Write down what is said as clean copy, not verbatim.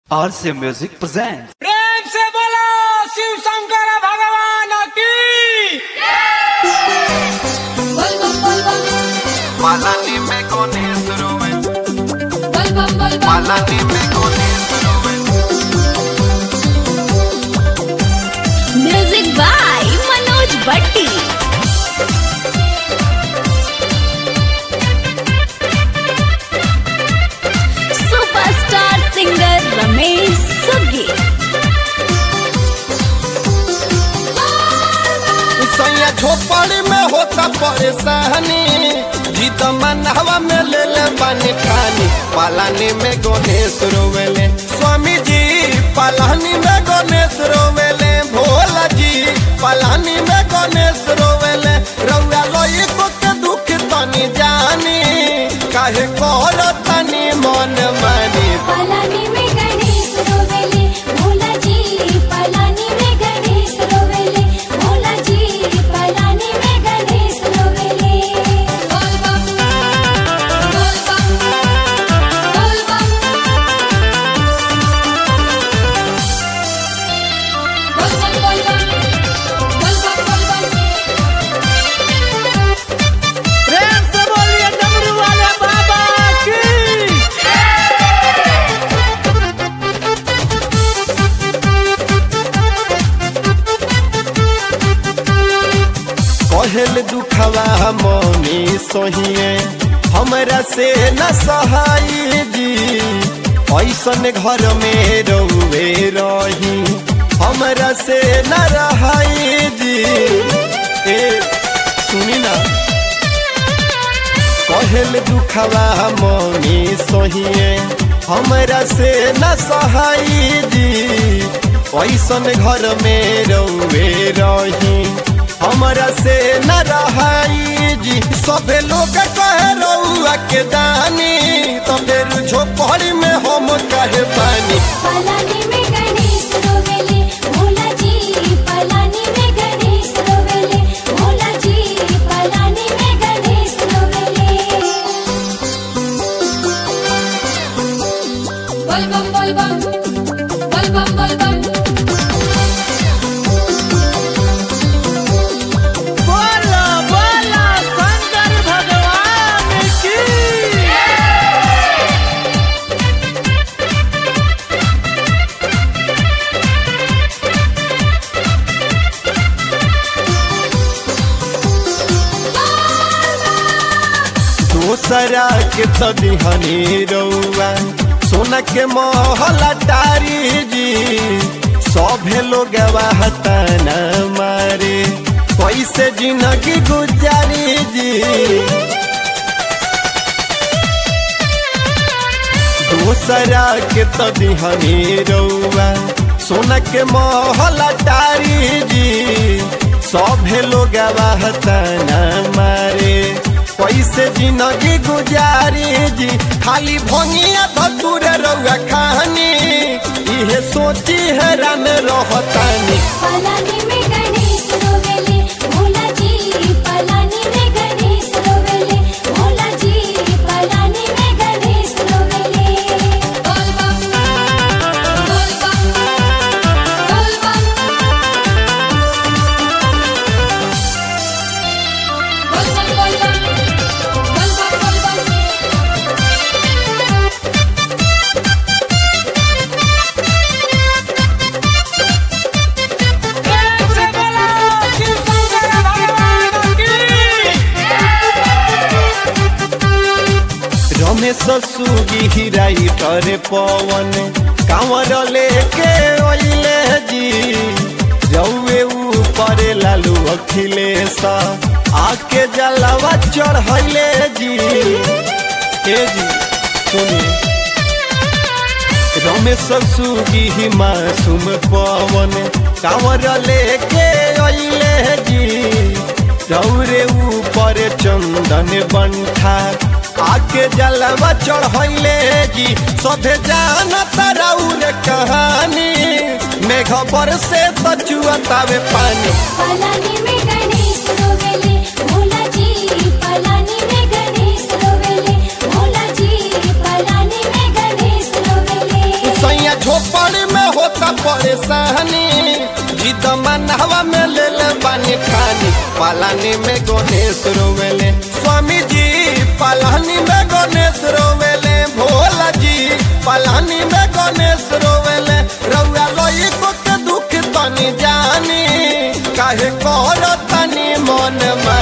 RC Music presents। प्रेम से बोलो शिव शंकर भगवान की। Malani me gणेश रोवे, Malani me गणेश रोवे। Music by Manoj Bhatti. Superstar singer Ramesh Suggi. सैया झोपड़ी में होता परेशानी, जीत मनहवा में ले ले पानी खानी। पालानी में गणेश रोवेले स्वामी जी, पालानी में गणेश रोवेले भोला जी, पालानी में गणेश रोवेले। रउआ लोई को के दुख तनी जानी, काहे कोर तनी मन मानी। पालानी में गणेश रोवेले भोला जी, पालानी में गणेश रोवेले भोला जी, पालानी में गणेश रोवेले। बोल बम बोल बम बोल बम बोल बम बोल बम बोल बम। प्रेम से बोलिए डमरू वाले बाबा की। कहल दुखवा मौनी सोहिए हमरा से न सहाई जी, ऐसन घर में रउवे रही हमरा से न रहाई जी। ए सुनी ना, कहल दुखवा मौनी सोहिए हमरा से न सहाई जी, ऐसन घर में रउवे रही हमरा से न रहाई जी। सबे लोग कहे रउआ के दानी, तो फिर झोपड़ी में हम कहे पानी। पालानी में गणेश रोवेले भोला जी, पालानी में गणेश रोवेले भोला जी, पालानी में गणेश रोवेले। बोल बम बोल बम बोल बम बोल बम। बोलो बोलो शंकर भगवान की। दूसरा के तदिहनी रउआ सोना के महला टारी जी, सभे लोग हताना मारे कैसे जिंदगी गुजारी जी। दूसरा के तदिहनी रउआ सोना के महला टारी जी, सभे लोग हताना मारे कैसे जिंदगी गुजारी जी। खाली भंगिया धतुर रउआ खानी, इहे सोची हैरान रहतानी। पालानी में गणेश रोवेले भोला जी, पालानी में गणेश रोवेले भोला जी, पालानी में गणेश रोवेले। बोल बम बोल बम बोल बम बोल बम बोल बम बोल बम बोल बम। प्रेम से बोलो शिव शंकर भगवान की। रमेश सुगी हिराई करे पवन कांवर लेके ओइले जी, रउए ऊपर लालू अखिलेश आके जलवा चढ़ैले जी। ए जी सुनी, रमेश सुगी मासूम पवन कांवर लेके ओइले जी, रउरे ऊपर चंदन बंठा आके जलवा चढ़ैले जी। सभे जानत रउर कहानी, मेघ बरसे बचुअतावे पानी। पालानी में गणेश रोवेले भोला जी, पालानी में गणेश रोवेले भोला जी, पालानी में गणेश रोवेले। सैया झोप होता परेशानी जिद मनहवा में ले ले बानी खानी पालानी में गणेश रोवेले स्वामी जी पालानी में गणेश रोवेले भोला जी पालानी में गणेश रोवेले रउआ लोई को के दुख तनी जानी काहे कर तनी मन